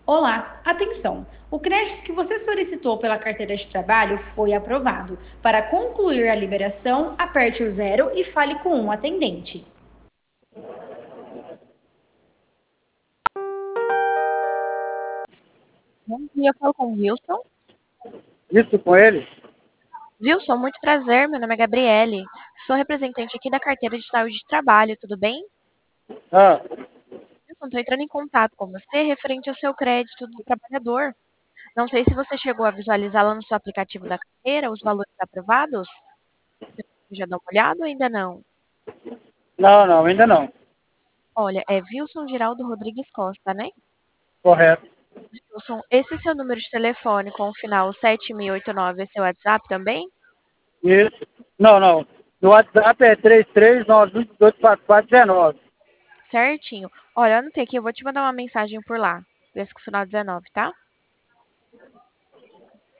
Olá, atenção! O crédito que você solicitou pela carteira de trabalho foi aprovado. Para concluir a liberação, aperte o zero e fale com um atendente. Bom dia, eu falo com o Wilson. Isso com ele? Wilson, muito prazer, meu nome é Gabriele. Sou representante aqui da carteira de saúde de trabalho, tudo bem? Ah, Wilson, estou entrando em contato com você referente ao seu crédito do trabalhador. Não sei se você chegou a visualizar lá no seu aplicativo da carteira os valores aprovados. Você já deu uma olhada ou ainda não? não, não, ainda não. Olha, é Wilson Giraldo Rodrigues Costa, né? Correto. Wilson, esse seu número de telefone com o final 7089 é seu WhatsApp também? Isso. Não, não. No WhatsApp é 3391284419. Certinho. Olha, eu anotei aqui, eu vou te mandar uma mensagem por lá. Esse com o final 19, tá?